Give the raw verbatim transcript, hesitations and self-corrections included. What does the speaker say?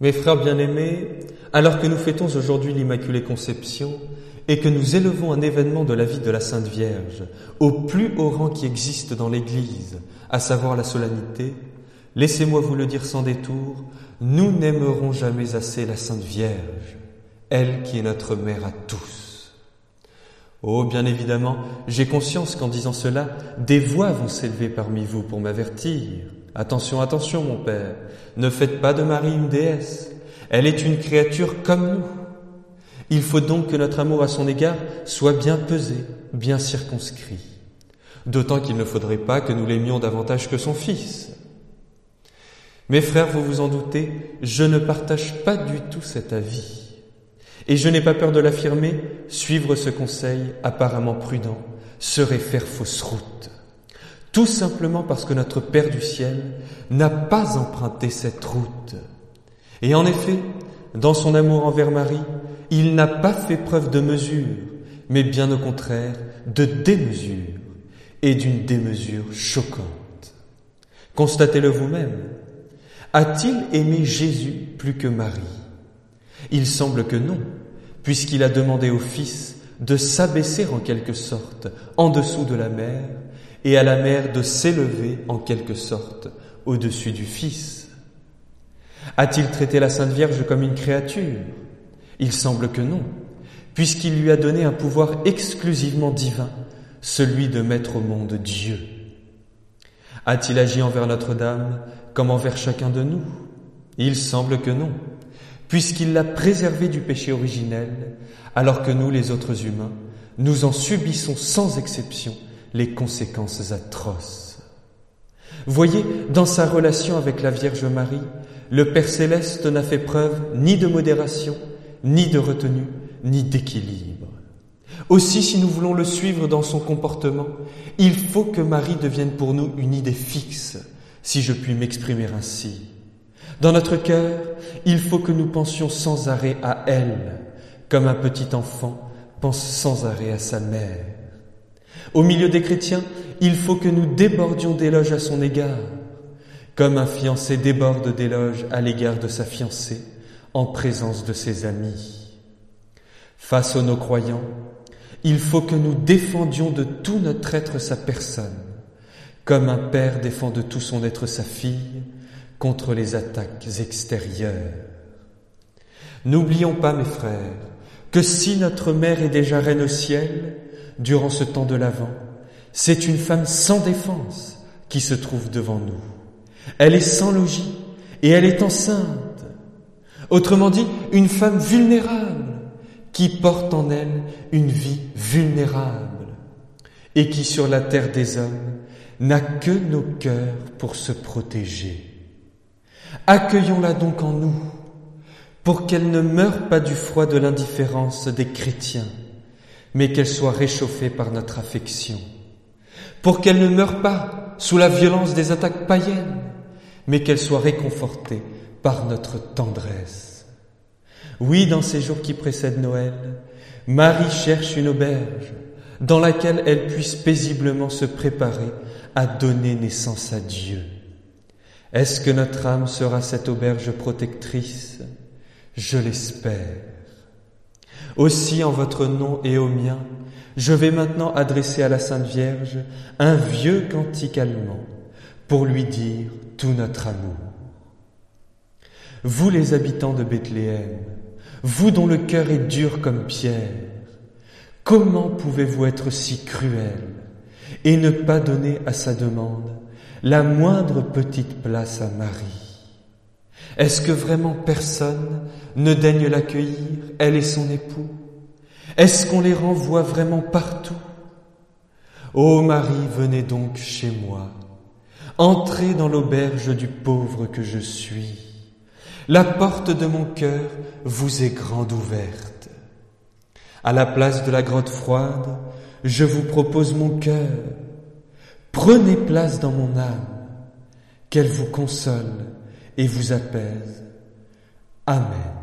Mes frères bien-aimés, alors que nous fêtons aujourd'hui l'Immaculée Conception et que nous élevons un événement de la vie de la Sainte Vierge au plus haut rang qui existe dans l'Église, à savoir la solennité, laissez-moi vous le dire sans détour, nous n'aimerons jamais assez la Sainte Vierge, elle qui est notre mère à tous. Oh, bien évidemment, j'ai conscience qu'en disant cela, des voix vont s'élever parmi vous pour m'avertir. Attention, attention, mon père, ne faites pas de Marie une déesse. Elle est une créature comme nous. Il faut donc que notre amour à son égard soit bien pesé, bien circonscrit. D'autant qu'il ne faudrait pas que nous l'aimions davantage que son Fils. Mes frères, vous vous en doutez, je ne partage pas du tout cet avis. Et je n'ai pas peur de l'affirmer, suivre ce conseil apparemment prudent serait faire fausse route. Tout simplement parce que notre Père du ciel n'a pas emprunté cette route. Et en effet, dans son amour envers Marie, il n'a pas fait preuve de mesure, mais bien au contraire de démesure, et d'une démesure choquante. Constatez-le vous-même. A-t-il aimé Jésus plus que Marie ? Il semble que non, puisqu'il a demandé au Fils de s'abaisser en quelque sorte en dessous de la mère, et à la mère de s'élever en quelque sorte au-dessus du Fils. A-t-il traité la Sainte Vierge comme une créature ? Il semble que non, puisqu'il lui a donné un pouvoir exclusivement divin, celui de mettre au monde Dieu. A-t-il agi envers Notre-Dame comme envers chacun de nous ? Il semble que non, puisqu'il l'a préservée du péché originel, alors que nous, les autres humains, nous en subissons sans exception les conséquences atroces. Voyez, dans sa relation avec la Vierge Marie, le Père Céleste n'a fait preuve ni de modération, ni de retenue, ni d'équilibre. Aussi, si nous voulons le suivre dans son comportement, il faut que Marie devienne pour nous une idée fixe, si je puis m'exprimer ainsi. Dans notre cœur, il faut que nous pensions sans arrêt à elle, comme un petit enfant pense sans arrêt à sa mère. Au milieu des chrétiens, il faut que nous débordions d'éloges à son égard, comme un fiancé déborde d'éloges à l'égard de sa fiancée, en présence de ses amis. Face aux non-croyants, il faut que nous défendions de tout notre être sa personne, comme un père défend de tout son être sa fille, contre les attaques extérieures. N'oublions pas, mes frères, que si notre mère est déjà reine au ciel, durant ce temps de l'Avent, c'est une femme sans défense qui se trouve devant nous. Elle est sans logis et elle est enceinte. Autrement dit, une femme vulnérable qui porte en elle une vie vulnérable et qui, sur la terre des hommes, n'a que nos cœurs pour se protéger. Accueillons-la donc en nous, pour qu'elle ne meure pas du froid de l'indifférence des chrétiens, mais qu'elle soit réchauffée par notre affection, pour qu'elle ne meure pas sous la violence des attaques païennes, mais qu'elle soit réconfortée par notre tendresse. Oui, dans ces jours qui précèdent Noël, Marie cherche une auberge dans laquelle elle puisse paisiblement se préparer à donner naissance à Dieu. Est-ce que notre âme sera cette auberge protectrice ? Je l'espère. Aussi, en votre nom et au mien, je vais maintenant adresser à la Sainte Vierge un vieux cantique allemand pour lui dire tout notre amour. Vous les habitants de Bethléem, vous dont le cœur est dur comme pierre, comment pouvez-vous être si cruel et ne pas donner à sa demande la moindre petite place à Marie? Est-ce que vraiment personne ne daigne l'accueillir, elle et son époux? Est-ce qu'on les renvoie vraiment partout? Ô Marie, venez donc chez moi, entrez dans l'auberge du pauvre que je suis. La porte de mon cœur vous est grande ouverte. À la place de la grotte froide, je vous propose mon cœur. Prenez place dans mon âme, qu'elle vous console et vous apaise. Amen.